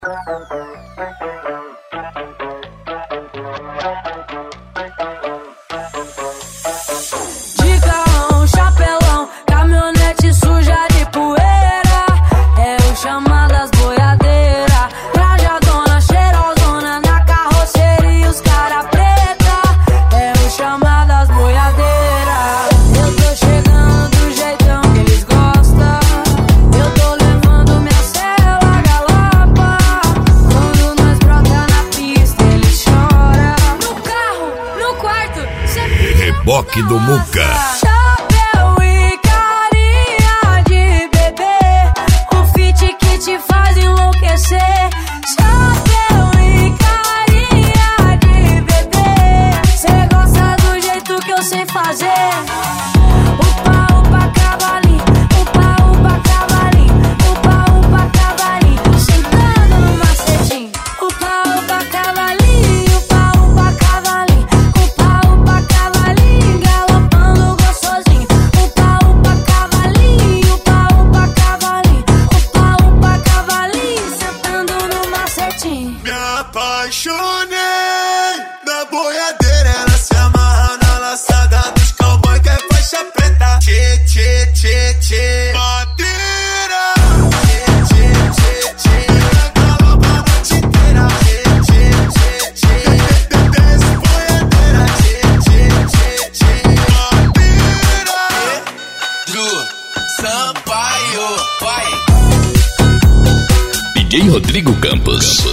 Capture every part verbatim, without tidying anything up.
Reboque do Muca. Chapéu e carinha de bebê, o fit que te faz enlouquecer. Chapéu e carinha de bebê, cê gosta do jeito que eu sei fazer. Upa, upa, cavalinho, upa, upa, cavalinho, upa, upa, cavalinho, sentando no macetinho. Upa, upa, cavalinho, upa, upa, cavalinho, upa, upa, cavalinho, galopando gostosinho. Upa, upa, cavalinho, upa, upa, cavalinho, upa, upa, cavalinho, sentando no macetinho. Me apaixonei da boiadeira, ela se amarra na laçada dos cowboy que é faixa preta. Tchê, tchê, tchê, tchê, madeira. Tchê, tchê, tchê, tchê, galopa a noite inteira. Tchê, tchê, tchê, tchê, desce boiadeira. Tchê, tchê, tchê, tchê, madeira. Ju, Sampaio, vai. D J Rodrigo Campos.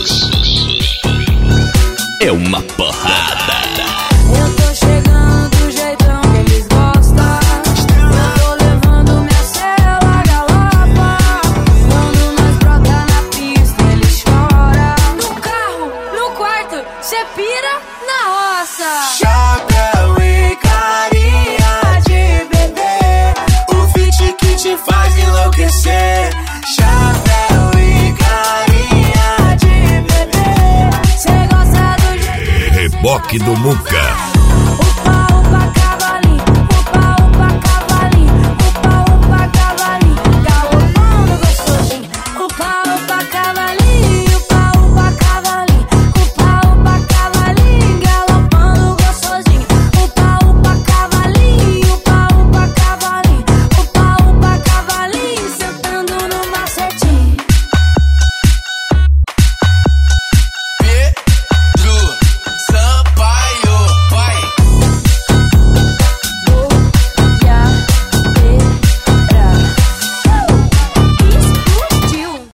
É uma porrada. Eu tô chegando do jeitão que eles gostam. Eu tô levando minha cela galopa. Quando nós brota na pista, eles choram. No carro, no quarto, cê pira na roça. Chapéu e carinha de bebê, o fit que te faz enlouquecer. Chapéu e carinha de bebê, Cê gosta do jeito que eu sei Reboque do Muca.